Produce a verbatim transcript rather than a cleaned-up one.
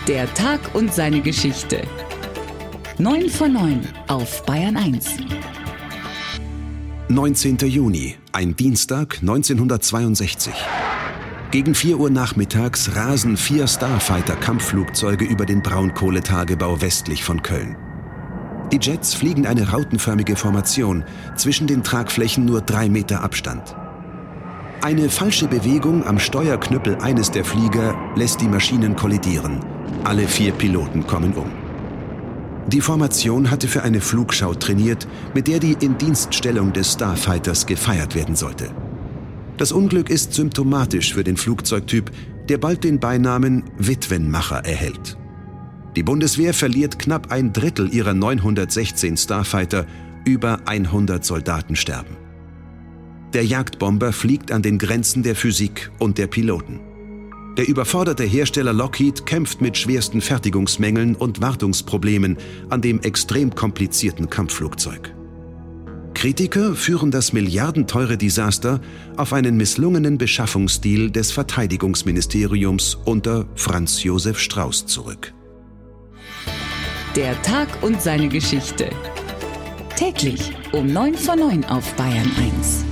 Der Tag und seine Geschichte. neun vor neun auf Bayern eins. neunzehnter Juni, ein Dienstag neunzehnhundertzweiundsechzig. Gegen vier Uhr nachmittags rasen vier Starfighter-Kampfflugzeuge über den Braunkohletagebau westlich von Köln. Die Jets fliegen eine rautenförmige Formation, zwischen den Tragflächen nur drei Meter Abstand. Eine falsche Bewegung am Steuerknüppel eines der Flieger lässt die Maschinen kollidieren. Alle vier Piloten kommen um. Die Formation hatte für eine Flugschau trainiert, mit der die Indienststellung des Starfighters gefeiert werden sollte. Das Unglück ist symptomatisch für den Flugzeugtyp, der bald den Beinamen Witwenmacher erhält. Die Bundeswehr verliert knapp ein Drittel ihrer neunhundertsechzehn Starfighter, über hundert Soldaten sterben. Der Jagdbomber fliegt an den Grenzen der Physik und der Piloten. Der überforderte Hersteller Lockheed kämpft mit schwersten Fertigungsmängeln und Wartungsproblemen an dem extrem komplizierten Kampfflugzeug. Kritiker führen das milliardenteure Desaster auf einen misslungenen Beschaffungsstil des Verteidigungsministeriums unter Franz Josef Strauß zurück. Der Tag und seine Geschichte. Täglich um neun vor neun auf Bayern eins.